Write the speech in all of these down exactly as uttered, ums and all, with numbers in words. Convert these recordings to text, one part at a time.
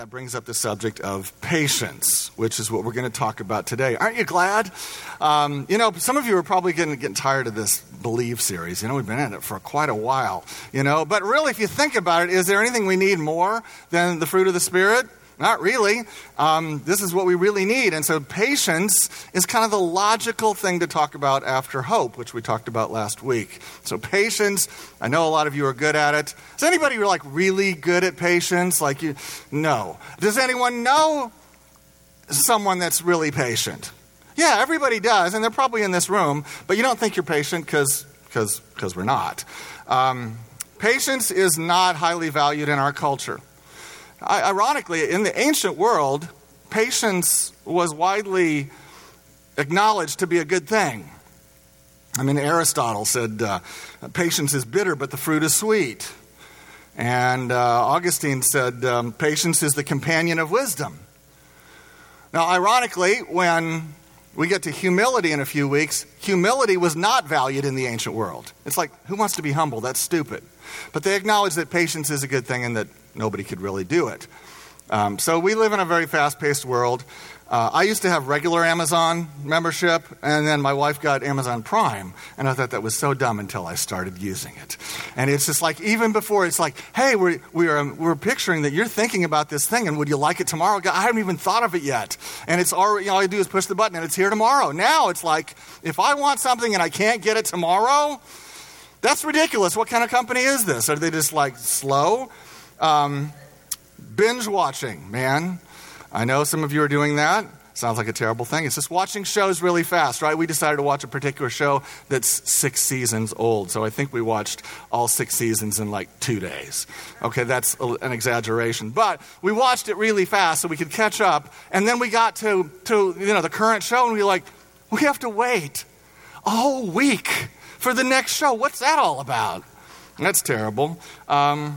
That brings up the subject of patience, which is what we're going to talk about today. Aren't you glad? Um, you know, some of you are probably getting, getting tired of this Believe series. You know, we've been in it for quite a while, you know. But really, if you think about it, is there anything we need more than the fruit of the Spirit? Not really. Um, this is what we really need. And so patience is kind of the logical thing to talk about after hope, which we talked about last week. So patience, I know a lot of you are good at it. Is anybody like really good at patience? Like you? No. Does anyone know someone that's really patient? Yeah, everybody does, and they're probably in this room, but you don't think you're patient because because because we're not. Um, patience is not highly valued in our culture. Ironically, in the ancient world, patience was widely acknowledged to be a good thing. I mean, Aristotle said, uh, patience is bitter, but the fruit is sweet. And uh, Augustine said, um, patience is the companion of wisdom. Now, ironically, when we get to humility in a few weeks, humility was not valued in the ancient world. It's like, who wants to be humble? That's stupid. But they acknowledge that patience is a good thing and that nobody could really do it. Um, so we live in a very fast-paced world. Uh, I used to have regular Amazon membership, and then my wife got Amazon Prime, and I thought that was so dumb until I started using it. And it's just like, even before, it's like, hey, we're, we're, we're picturing that you're thinking about this thing, and would you like it tomorrow? I haven't even thought of it yet. And it's already, all I do is push the button, and it's here tomorrow. Now it's like, if I want something and I can't get it tomorrow, that's ridiculous. What kind of company is this? Are they just like slow? Um, binge watching, man. I know some of you are doing that. Sounds like a terrible thing. It's just watching shows really fast, right? We decided to watch a particular show that's six seasons old. So I think we watched all six seasons in like two days. Okay, that's an exaggeration. But we watched it really fast so we could catch up. And then we got to, to you know, the current show, and we were like, we have to wait a whole week for the next show. What's that all about? That's terrible. Um...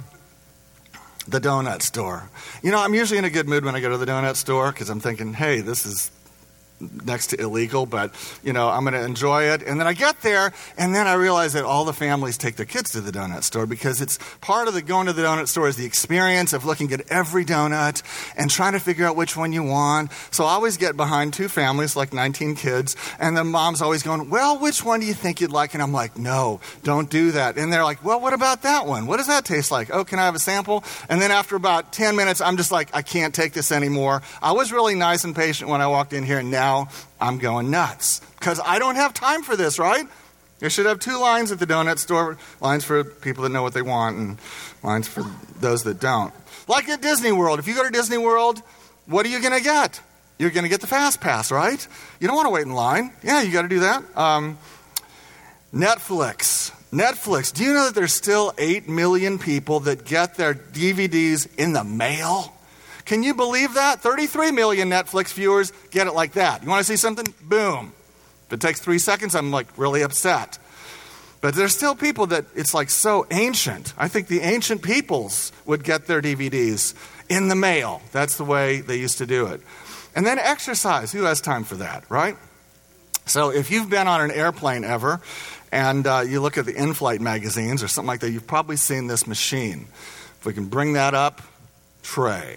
The donut store. You know, I'm usually in a good mood when I go to the donut store because I'm thinking, hey, this is next to illegal, but, you know, I'm going to enjoy it. And then I get there, and then I realize that all the families take their kids to the donut store because it's part of the going to the donut store is the experience of looking at every donut and trying to figure out which one you want. So I always get behind two families, like nineteen kids, and the mom's always going, well, which one do you think you'd like? And I'm like, no, don't do that. And they're like, well, what about that one? What does that taste like? Oh, can I have a sample? And then after about ten minutes, I'm just like, I can't take this anymore. I was really nice and patient when I walked in here, and now I'm going nuts because I don't have time for this, right? They should have two lines at the donut store, lines for people that know what they want and lines for those that don't. Like at Disney World. If you go to Disney World, what are you going to get? You're going to get the Fast Pass, right? You don't want to wait in line. Yeah, you got to do that. Um, Netflix. Netflix. Do you know that there's still eight million people that get their D V Ds in the mail? Can you believe that? thirty-three million Netflix viewers get it like that. You want to see something? Boom. If it takes three seconds, I'm like really upset. But there's still people that it's like so ancient. I think the ancient peoples would get their D V Ds in the mail. That's the way they used to do it. And then exercise. Who has time for that, right? So if you've been on an airplane ever and uh, you look at the in-flight magazines or something like that, you've probably seen this machine. If we can bring that up, Trey.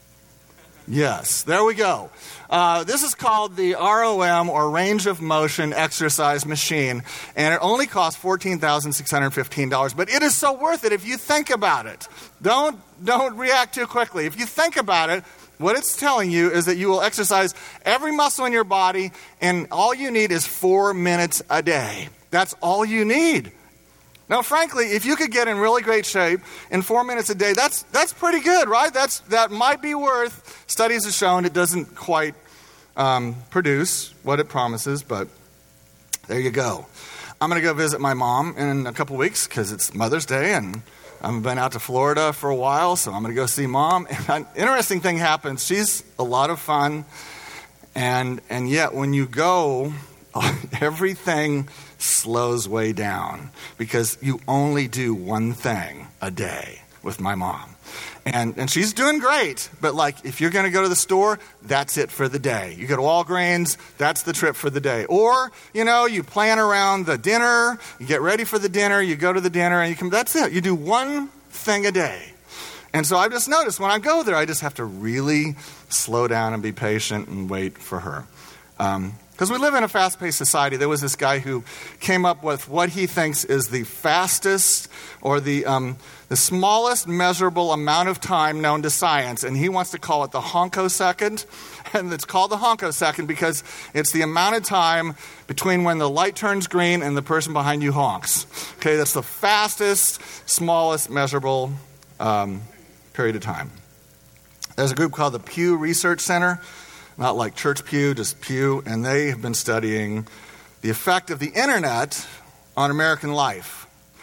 Yes, there we go. Uh, this is called the R O M, or Range of Motion Exercise Machine, and it only costs fourteen thousand six hundred fifteen dollars, but it is so worth it if you think about it. Don't, don't react too quickly. If you think about it, what it's telling you is that you will exercise every muscle in your body, and all you need is four minutes a day. That's all you need. Now, frankly, if you could get in really great shape in four minutes a day, that's that's pretty good, right? That's that might be worth. Studies have shown it doesn't quite um, produce what it promises, but there you go. I'm going to go visit my mom in a couple weeks because it's Mother's Day, and I've been out to Florida for a while, so I'm going to go see Mom. And an interesting thing happens. She's a lot of fun, and and yet when you go, everything slows way down because you only do one thing a day with my mom. And and she's doing great, but like if you're going to go to the store, that's it for the day. You go to Walgreens, that's the trip for the day. Or, you know, you plan around the dinner, you get ready for the dinner, you go to the dinner, and you come, that's it. You do one thing a day. And so I've just noticed when I go there, I just have to really slow down and be patient and wait for her. Because um, we live in a fast-paced society. There was this guy who came up with what he thinks is the fastest or the um, the smallest measurable amount of time known to science, and he wants to call it the honkosecond. And it's called the honkosecond because it's the amount of time between when the light turns green and the person behind you honks. Okay, that's the fastest, smallest measurable um, period of time. There's a group called the Pew Research Center, not like Church Pew, just Pew, and they have been studying the effect of the internet on American life,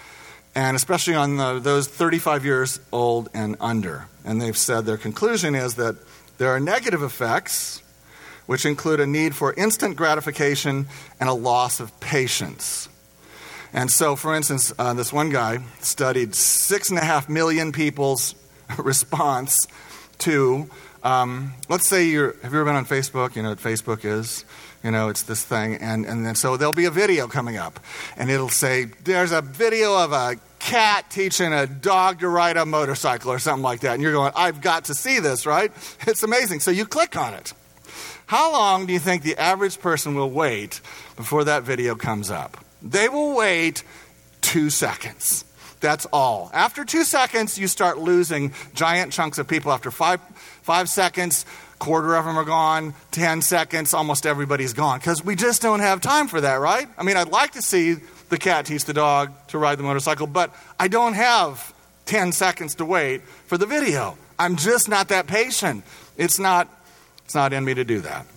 and especially on the, those thirty-five years old and under. And they've said their conclusion is that there are negative effects, which include a need for instant gratification and a loss of patience. And so, for instance, uh, this one guy studied six and a half million people's response to, um, let's say you're, have you ever been on Facebook? You know what Facebook is? You know, it's this thing. And, and then so there'll be a video coming up. And it'll say, there's a video of a cat teaching a dog to ride a motorcycle or something like that. And you're going, I've got to see this, right? It's amazing. So you click on it. How long do you think the average person will wait before that video comes up? They will wait two seconds. That's all. After two seconds, you start losing giant chunks of people. After five five seconds, quarter of them are gone. Ten seconds, almost everybody's gone. Because we just don't have time for that, right? I mean, I'd like to see the cat teach the dog to ride the motorcycle, but I don't have ten seconds to wait for the video. I'm just not that patient. It's not, it's not in me to do that.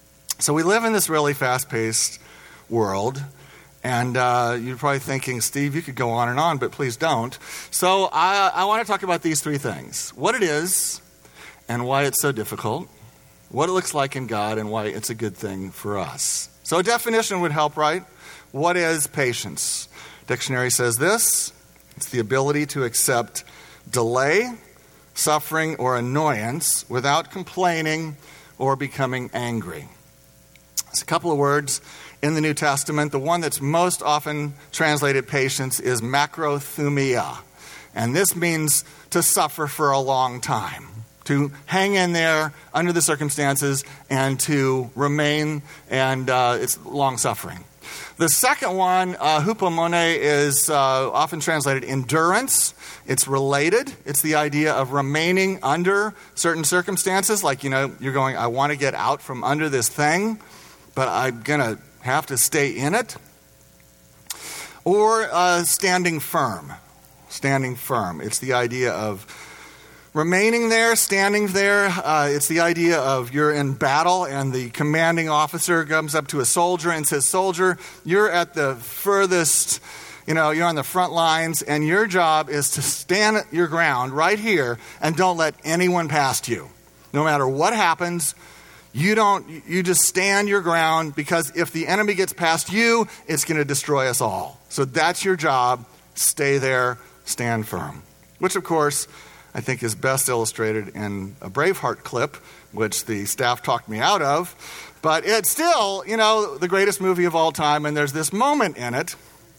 So we live in this really fast-paced world. And uh, you're probably thinking, Steve, you could go on and on, but please don't. So I, I want to talk about these three things. What it is and why it's so difficult. What it looks like in God and why it's a good thing for us. So a definition would help, right? What is patience? Dictionary says this. It's the ability to accept delay, suffering, or annoyance without complaining or becoming angry. It's a couple of words in the New Testament. The one that's most often translated patience is macrothumia. And this means to suffer for a long time, to hang in there under the circumstances and to remain, and uh, it's long suffering. The second one, uh, hupomone, is uh, often translated endurance. It's related. It's the idea of remaining under certain circumstances. Like, you know, you're going, I want to get out from under this thing, but I'm going to have to stay in it. Or uh, standing firm. Standing firm. It's the idea of remaining there, standing there. Uh, it's the idea of you're in battle and the commanding officer comes up to a soldier and says, soldier, you're at the furthest, you know, you're on the front lines and your job is to stand your ground right here and don't let anyone past you. No matter what happens, you don't, you just stand your ground, because if the enemy gets past you, it's going to destroy us all. So that's your job. Stay there, stand firm. Which, of course, I think is best illustrated in a Braveheart clip, which the staff talked me out of. But it's still, you know, the greatest movie of all time, and there's this moment in it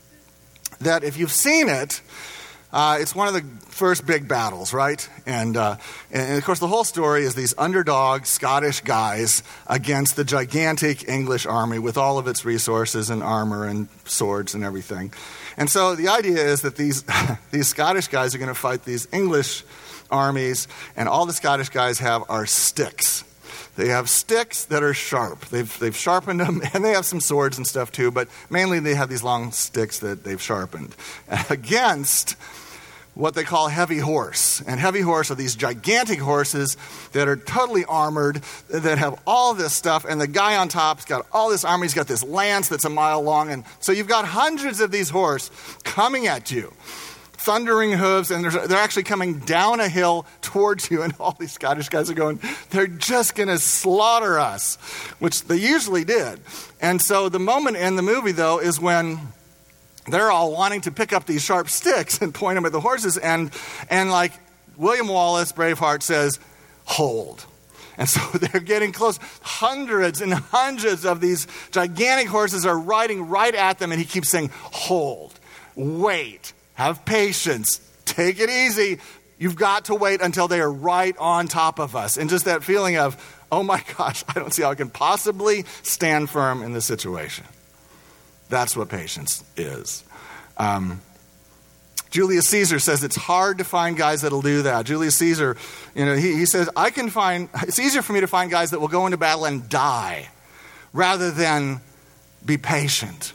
that if you've seen it, uh, it's one of the first big battles, right? And, uh, and, of course, the whole story is these underdog Scottish guys against the gigantic English army with all of its resources and armor and swords and everything. And so the idea is that these these Scottish guys are going to fight these English armies, and all the Scottish guys have are sticks. They have sticks that are sharp. They've they've sharpened them, and they have some swords and stuff too, but mainly they have these long sticks that they've sharpened against what they call heavy horse. And heavy horse are these gigantic horses that are totally armored, that have all this stuff, and the guy on top's got all this armor. He's got this lance that's a mile long, and so you've got hundreds of these horse coming at you, thundering hooves, and they're actually coming down a hill towards you, and all these Scottish guys are going, they're just going to slaughter us, which they usually did. And so the moment in the movie, though, is when they're all wanting to pick up these sharp sticks and point them at the horses. And, and like William Wallace, Braveheart, says, hold. And so they're getting close. Hundreds and hundreds of these gigantic horses are riding right at them. And he keeps saying, hold, wait, have patience, take it easy. You've got to wait until they are right on top of us. And just that feeling of, oh my gosh, I don't see how I can possibly stand firm in this situation. That's what patience is. Um, Julius Caesar says it's hard to find guys that'll do that. Julius Caesar, you know, he, he says, I can find, it's easier for me to find guys that will go into battle and die rather than be patient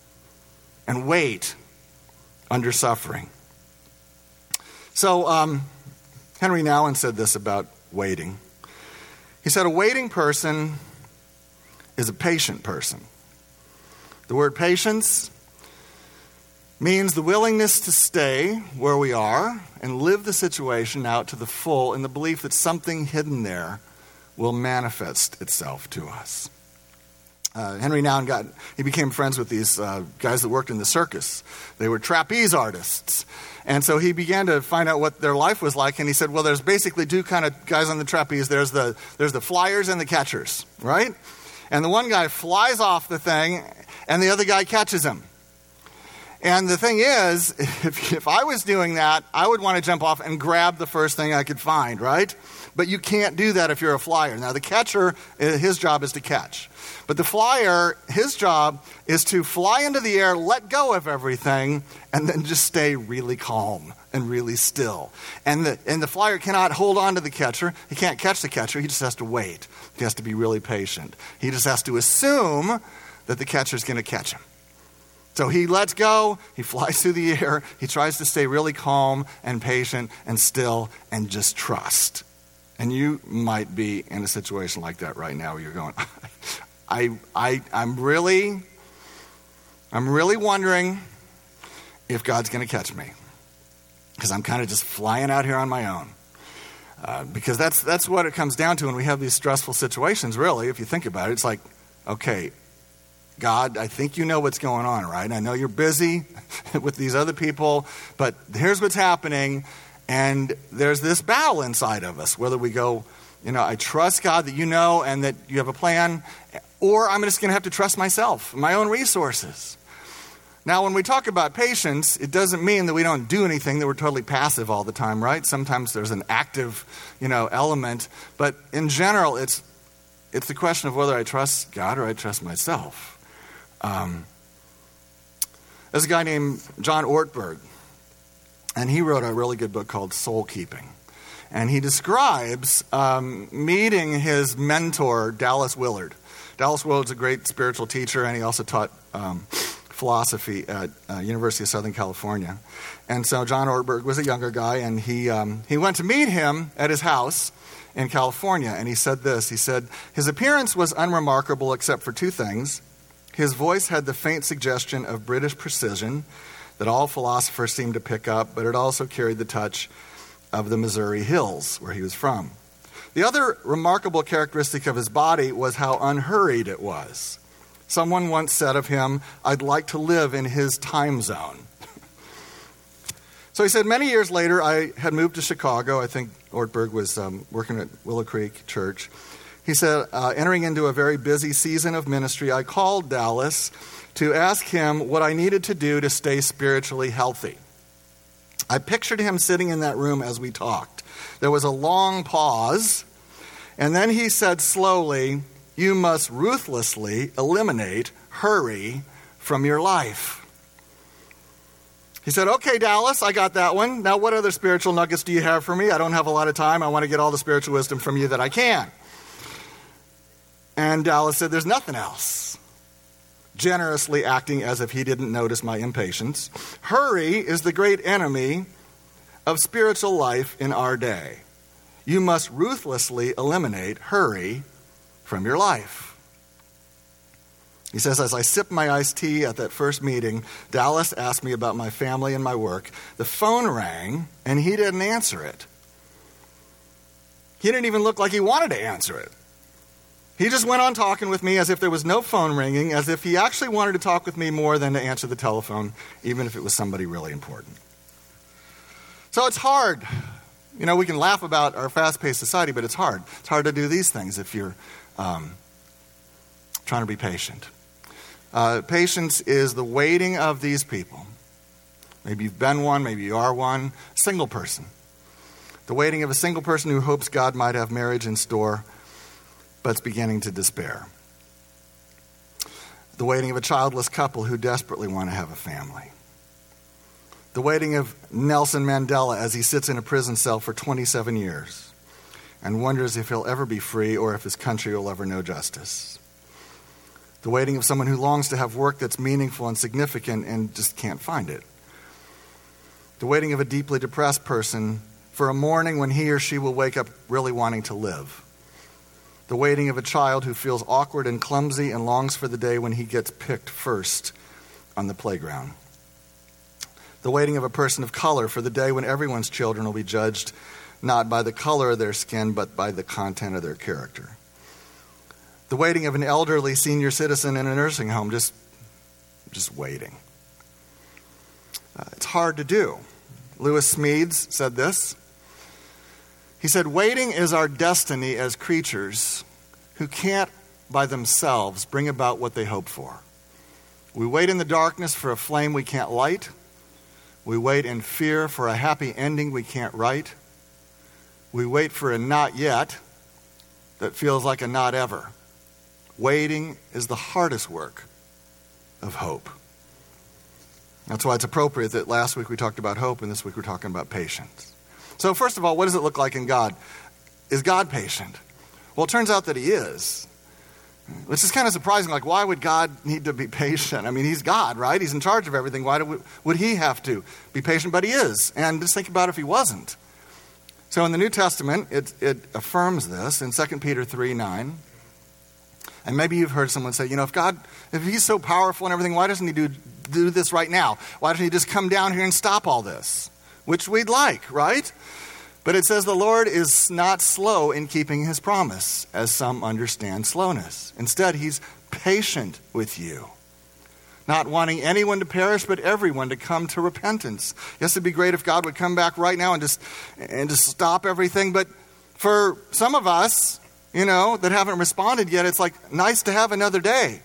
and wait under suffering. So um, Henry Nouwen said this about waiting. He said, a waiting person is a patient person. The word patience means the willingness to stay where we are and live the situation out to the full in the belief that something hidden there will manifest itself to us. Uh, Henry Nouwen got, he became friends with these uh, guys that worked in the circus. They were trapeze artists. And so he began to find out what their life was like, and he said, well, there's basically two kind of guys on the trapeze. There's the, there's the flyers and the catchers, right? And the one guy flies off the thing, and the other guy catches him. And the thing is, if, if I was doing that, I would want to jump off and grab the first thing I could find, right? But you can't do that if you're a flyer. Now, the catcher, his job is to catch. But the flyer, his job is to fly into the air, let go of everything, and then just stay really calm and really still. And the, and the flyer cannot hold on to the catcher. He can't catch the catcher. He just has to wait. He has to be really patient. He just has to assume that the catcher's going to catch him. So he lets go, he flies through the air, he tries to stay really calm and patient and still and just trust. And you might be in a situation like that right now where you're going, I, I, I'm really, I'm really wondering if God's going to catch me. Because I'm kind of just flying out here on my own. Uh, because that's, that's what it comes down to when we have these stressful situations, really, if you think about it. It's like, okay, God, I think you know what's going on, right? I know you're busy with these other people, but here's what's happening, and there's this battle inside of us, whether we go, you know, I trust God that you know and that you have a plan, or I'm just going to have to trust myself, my own resources. Now, when we talk about patience, it doesn't mean that we don't do anything, that we're totally passive all the time, right? Sometimes there's an active, you know, element, but in general, it's it's the question of whether I trust God or I trust myself. Um, there's a guy named John Ortberg, and he wrote a really good book called Soul Keeping. And he describes um, meeting his mentor, Dallas Willard. Dallas Willard's a great spiritual teacher, and he also taught um, philosophy at uh, University of Southern California. And so John Ortberg was a younger guy, and he um, he went to meet him at his house in California. And he said this, he said, his appearance was unremarkable except for two things. His voice had the faint suggestion of British precision that all philosophers seem to pick up, but it also carried the touch of the Missouri hills, where he was from. The other remarkable characteristic of his body was how unhurried it was. Someone once said of him, I'd like to live in his time zone. So he said, many years later, I had moved to Chicago. I think Ortberg was um, working at Willow Creek Church. He said, uh, entering into a very busy season of ministry, I called Dallas to ask him what I needed to do to stay spiritually healthy. I pictured him sitting in that room as we talked. There was a long pause, and then he said slowly, you must ruthlessly eliminate hurry from your life. He said, okay, Dallas, I got that one. Now, what other spiritual nuggets do you have for me? I don't have a lot of time. I want to get all the spiritual wisdom from you that I can. And Dallas said, there's nothing else. Generously acting as if he didn't notice my impatience. Hurry is the great enemy of spiritual life in our day. You must ruthlessly eliminate hurry from your life. He says, as I sipped my iced tea at that first meeting, Dallas asked me about my family and my work. The phone rang, and he didn't answer it. He didn't even look like he wanted to answer it. He just went on talking with me as if there was no phone ringing, as if he actually wanted to talk with me more than to answer the telephone, even if it was somebody really important. So it's hard. You know, we can laugh about our fast-paced society, but it's hard. It's hard to do these things if you're um, trying to be patient. Uh, patience is the waiting of these people. Maybe you've been one, maybe you are one, single person. The waiting of a single person who hopes God might have marriage in store, but is beginning to despair. The waiting of a childless couple who desperately want to have a family. The waiting of Nelson Mandela as he sits in a prison cell for twenty-seven years and wonders if he'll ever be free or if his country will ever know justice. The waiting of someone who longs to have work that's meaningful and significant and just can't find it. The waiting of a deeply depressed person for a morning when he or she will wake up really wanting to live. The waiting of a child who feels awkward and clumsy and longs for the day when he gets picked first on the playground. The waiting of a person of color for the day when everyone's children will be judged not by the color of their skin, but by the content of their character. The waiting of an elderly senior citizen in a nursing home, just, just waiting. Uh, it's hard to do. Lewis Smedes said this. He said, waiting is our destiny as creatures who can't by themselves bring about what they hope for. We wait in the darkness for a flame we can't light. We wait in fear for a happy ending we can't write. We wait for a not yet that feels like a not ever. Waiting is the hardest work of hope. That's why it's appropriate that last week we talked about hope and this week we're talking about patience. So first of all, what does it look like in God? Is God patient? Well, it turns out that he is. Which is kind of surprising. Like, why would God need to be patient? I mean, he's God, right? He's in charge of everything. Why do we, would he have to be patient? But he is. And just think about if he wasn't. So in the New Testament, it, it affirms this in Second Peter three nine. And maybe you've heard someone say, you know, if God, if he's so powerful and everything, why doesn't he do, do this right now? Why doesn't he just come down here and stop all this? Which we'd like, right? But it says the Lord is not slow in keeping his promise, as some understand slowness. Instead, he's patient with you, not wanting anyone to perish, but everyone to come to repentance. Yes, it'd be great if God would come back right now and just and just stop everything. But for some of us, you know, that haven't responded yet, it's like nice to have another day.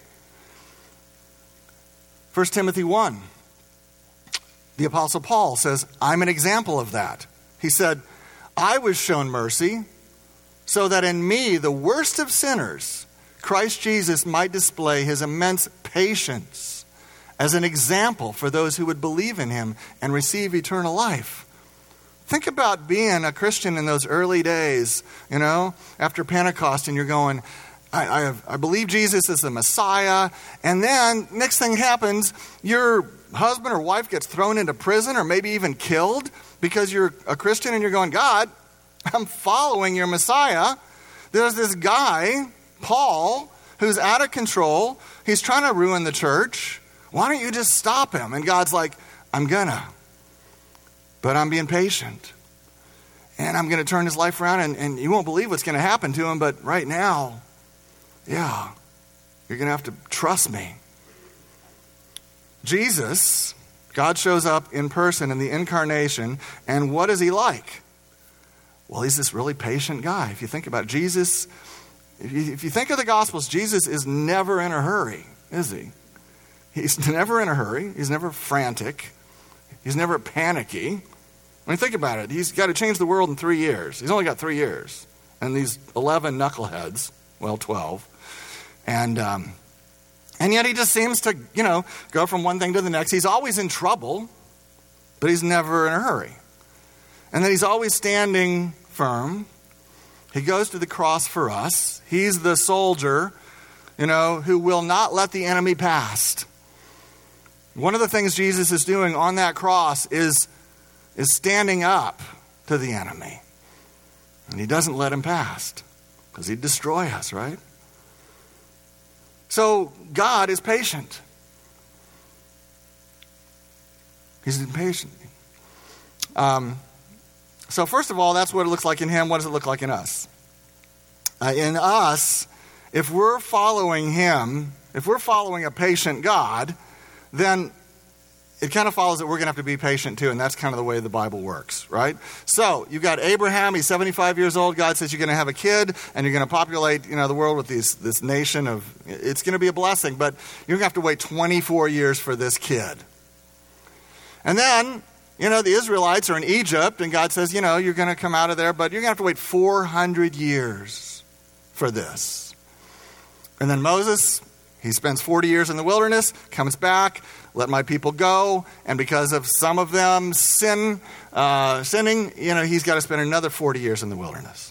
First Timothy one, the Apostle Paul says, I'm an example of that. He said, I was shown mercy so that in me, the worst of sinners, Christ Jesus might display his immense patience as an example for those who would believe in him and receive eternal life. Think about being a Christian in those early days, you know, after Pentecost, and you're going, I, I, have, I believe Jesus is the Messiah, and then next thing happens, your husband or wife gets thrown into prison or maybe even killed because you're a Christian and you're going, God, I'm following your Messiah. There's this guy, Paul, who's out of control. He's trying to ruin the church. Why don't you just stop him? And God's like, I'm gonna. But I'm being patient. And I'm going to turn his life around, and, and you won't believe what's going to happen to him. But right now, yeah, you're going to have to trust me. Jesus, God shows up in person in the incarnation, and what is he like? Well, he's this really patient guy. If you think about it, Jesus, if you, if you think of the Gospels, Jesus is never in a hurry, is he? He's never in a hurry. He's never frantic. He's never panicky. I mean, think about it. He's got to change the world in three years. He's only got three years. And these eleven knuckleheads, well, twelve. And, um, and yet he just seems to, you know, go from one thing to the next. He's always in trouble, but he's never in a hurry. And then he's always standing firm. He goes to the cross for us. He's the soldier, you know, who will not let the enemy pass. One of the things Jesus is doing on that cross is, is standing up to the enemy. And he doesn't let him pass because he'd destroy us, right? So God is patient. He's impatient. Um, so first of all, that's what it looks like in him. What does it look like in us? Uh, in us, if we're following him, if we're following a patient God, then it kind of follows that we're going to have to be patient too, and that's kind of the way the Bible works, right? So you've got Abraham, he's seventy-five years old. God says you're going to have a kid, and you're going to populate, you know, the world with these, this nation of, it's going to be a blessing, but you're going to have to wait twenty-four years for this kid. And then You know, the Israelites are in Egypt, and God says, you know, you're going to come out of there, but you're going to have to wait four hundred years for this. And then Moses, he spends forty years in the wilderness, comes back, let my people go, and because of some of them sin, uh, sinning, you know, he's got to spend another forty years in the wilderness.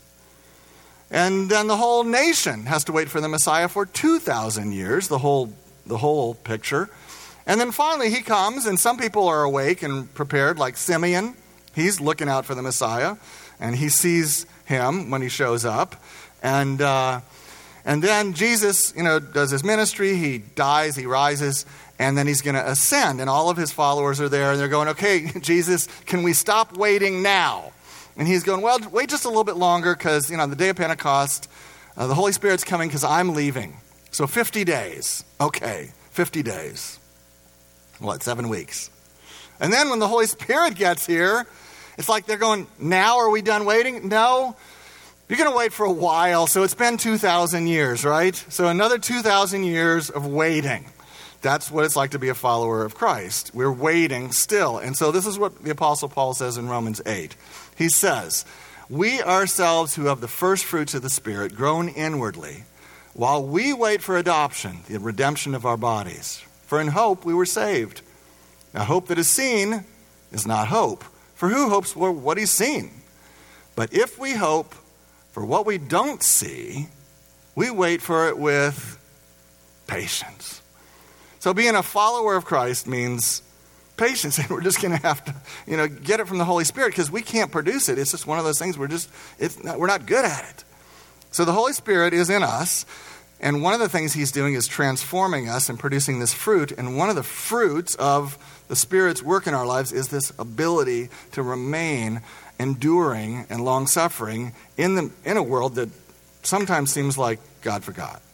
And then the whole nation has to wait for the Messiah for two thousand years, the whole, the whole picture. And then finally he comes, and some people are awake and prepared, like Simeon. He's looking out for the Messiah, and he sees him when he shows up. And uh, and then Jesus, you know, does his ministry. He dies, he rises, and then he's going to ascend. And all of his followers are there, and they're going, okay, Jesus, can we stop waiting now? And he's going, well, wait just a little bit longer because, you know, on the day of Pentecost, uh, the Holy Spirit's coming because I'm leaving. So fifty days. Okay, fifty days. What, seven weeks? And then when the Holy Spirit gets here, it's like they're going, now are we done waiting? No, you're going to wait for a while. So it's been two thousand years, right? So another two thousand years of waiting. That's what it's like to be a follower of Christ. We're waiting still. And so this is what the Apostle Paul says in Romans eight. He says, we ourselves who have the first fruits of the Spirit groan inwardly while we wait for adoption, the redemption of our bodies. For in hope we were saved. Now hope that is seen is not hope. For who hopes for what he's seen? But if we hope for what we don't see, we wait for it with patience. So being a follower of Christ means patience, and we're just going to have to, you know, get it from the Holy Spirit because we can't produce it. It's just one of those things we're just, it's not, we're not good at it. So the Holy Spirit is in us. And one of the things he's doing is transforming us and producing this fruit. And one of the fruits of the Spirit's work in our lives is this ability to remain enduring and long-suffering in the in a world that sometimes seems like God forgot.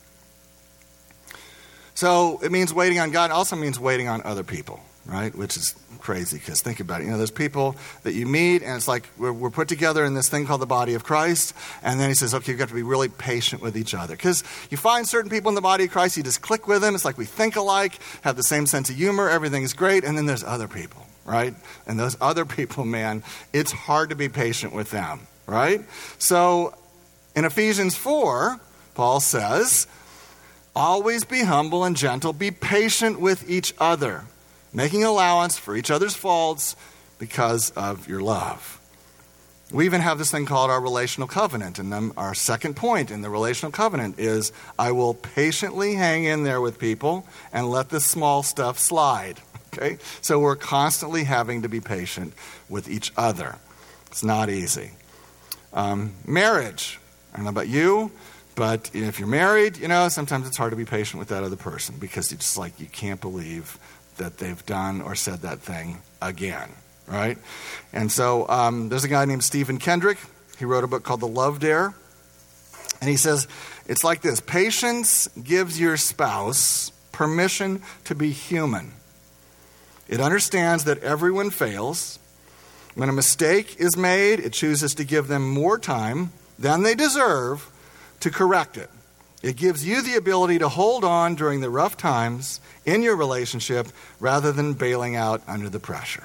So it means waiting on God. It also means waiting on other people, right? Which is crazy because think about it. You know, there's people that you meet and it's like we're, we're put together in this thing called the body of Christ. And then he says, okay, you've got to be really patient with each other. Because you find certain people in the body of Christ, you just click with them. It's like we think alike, have the same sense of humor. Everything is great. And then there's other people, right? And those other people, man, it's hard to be patient with them, right? So in Ephesians four, Paul says, always be humble and gentle. Be patient with each other, making allowance for each other's faults because of your love. We even have this thing called our relational covenant. And then our second point in the relational covenant is I will patiently hang in there with people and let the small stuff slide. Okay? So we're constantly having to be patient with each other. It's not easy. Um, marriage. I don't know about you, but if you're married, you know, sometimes it's hard to be patient with that other person because it's just like you can't believe that they've done or said that thing again, right? And so um, there's a guy named Stephen Kendrick. He wrote a book called The Love Dare. And he says, it's like this. Patience gives your spouse permission to be human. It understands that everyone fails. When a mistake is made, it chooses to give them more time than they deserve to correct it. It gives you the ability to hold on during the rough times in your relationship rather than bailing out under the pressure.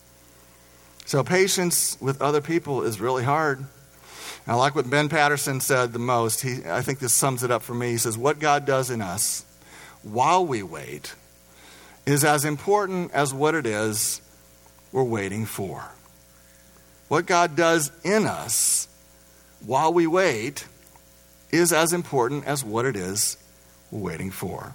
So patience with other people is really hard. And I like what Ben Patterson said the most. He, I think this sums it up for me. He says, what God does in us while we wait is as important as what it is we're waiting for. What God does in us while we wait is as important as what it is we're waiting for.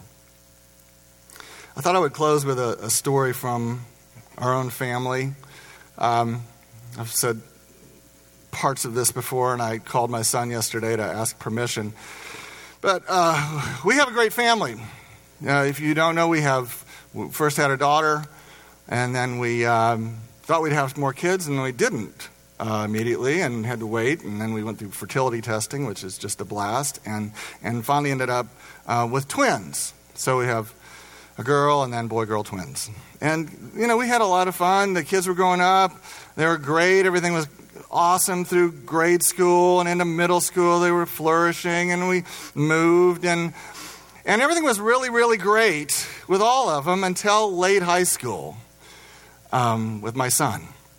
I thought I would close with a, a story from our own family. Um, I've said parts of this before, and I called my son yesterday to ask permission. But uh, we have a great family. Uh, if you don't know, we have we first had a daughter, and then we um, thought we'd have more kids, and we didn't. Uh, immediately and had to wait, and then we went through fertility testing, which is just a blast, and and finally ended up uh, with twins. So we have a girl and then boy-girl twins. And, you know, we had a lot of fun. The kids were growing up. They were great. Everything was awesome through grade school and into middle school. They were flourishing, and we moved, and and everything was really, really great with all of them until late high school um, with my son.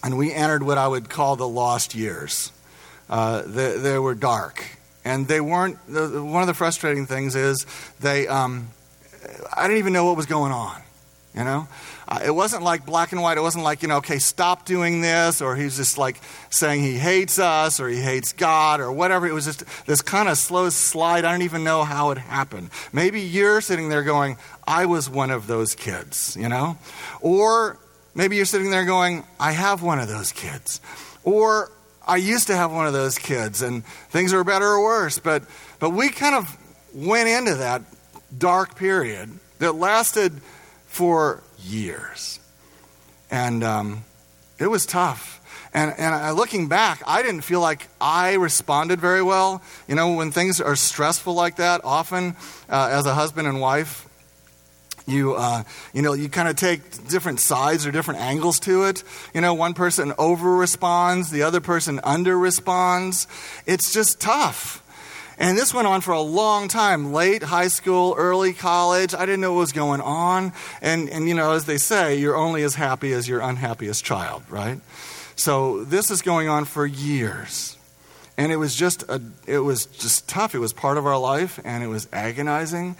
and we entered what I would call the lost years. Uh, they, they were dark, and they weren't. The, one of the frustrating things is they. Um, I didn't even know what was going on. You know, uh, it wasn't like black and white. It wasn't like, you know, okay, stop doing this, or he's just like saying he hates us, or he hates God, or whatever. It was just this kind of slow slide. I don't even know how it happened. Maybe you're sitting there going, I was one of those kids, you know? Or maybe you're sitting there going, I have one of those kids. Or I used to have one of those kids, and things were better or worse. But, but we kind of went into that dark period that lasted for years. And um, it was tough. And, and I, looking back, I didn't feel like I responded very well. You know, when things are stressful like that, often uh, as a husband and wife, you uh, you know, you kind of take different sides or different angles to it. You know, one person over-responds, the other person under-responds. It's just tough. And this went on for a long time, late high school, early college. I didn't know what was going on. And, and you know, as they say, you're only as happy as your unhappiest child, right? So this is going on for years. And it was just a, it was just tough. It was part of our life, and it was agonizing.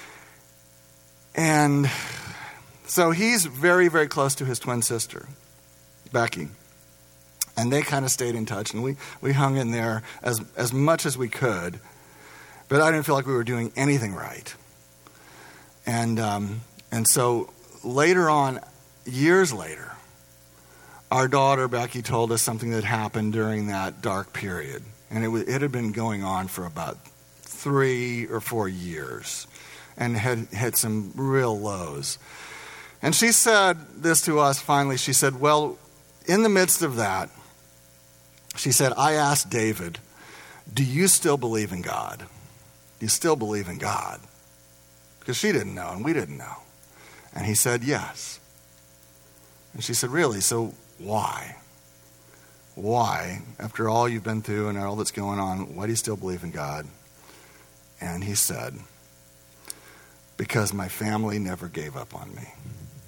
And so he's very, very close to his twin sister, Becky. And they kind of stayed in touch, and we, we hung in there as as much as we could. But I didn't feel like we were doing anything right. And um, and so later on, years later, our daughter, Becky, told us something that happened during that dark period. And it, was, it had been going on for about three or four years and had had some real lows. And she said this to us finally. She said, well, in the midst of that, she said, I asked David, do you still believe in God? Do you still believe in God? Because she didn't know and we didn't know. And he said, yes. And she said, really? So why? Why, after all you've been through and all that's going on, why do you still believe in God? And he said, because my family never gave up on me.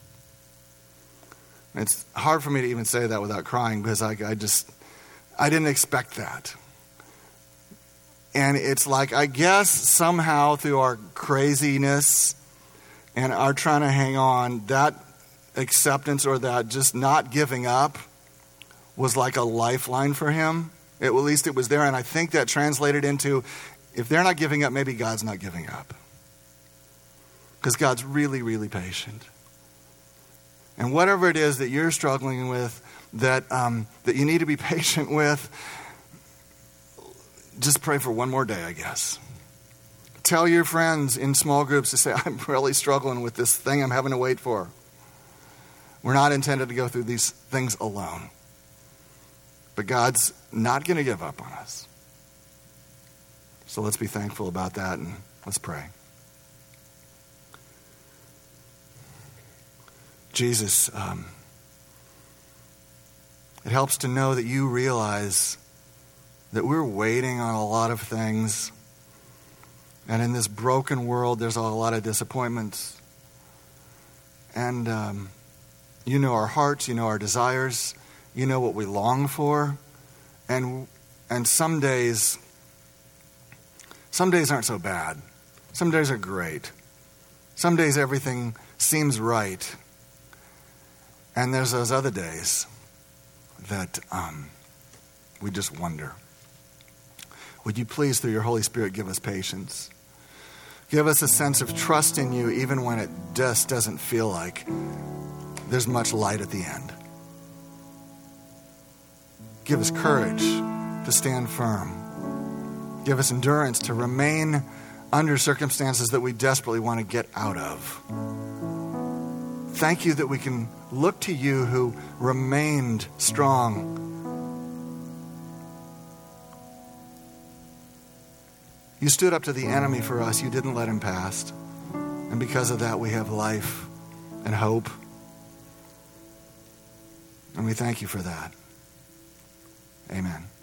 It's hard for me to even say that without crying because I, I just, I didn't expect that. And it's like, I guess somehow through our craziness and our trying to hang on, that acceptance or that just not giving up was like a lifeline for him. It, at least it was there. And I think that translated into, if they're not giving up, maybe God's not giving up. Because God's really, really patient. And whatever it is that you're struggling with, that um, that you need to be patient with, just pray for one more day, I guess. Tell your friends in small groups to say, I'm really struggling with this thing I'm having to wait for. We're not intended to go through these things alone. But God's not going to give up on us. So let's be thankful about that, and let's pray. Jesus, um, it helps to know that you realize that we're waiting on a lot of things. And in this broken world, there's a lot of disappointments. And um, you know our hearts, you know our desires, you know what we long for. And and some days, some days aren't so bad. Some days are great. Some days everything seems right. And there's those other days that um, we just wonder. Would you please, through your Holy Spirit, give us patience? Give us a sense of trust in you, even when it just doesn't feel like there's much light at the end. Give us courage to stand firm. Give us endurance to remain under circumstances that we desperately want to get out of. Thank you that we can look to you who remained strong. You stood up to the enemy for us. You didn't let him pass. And because of that, we have life and hope. And we thank you for that. Amen.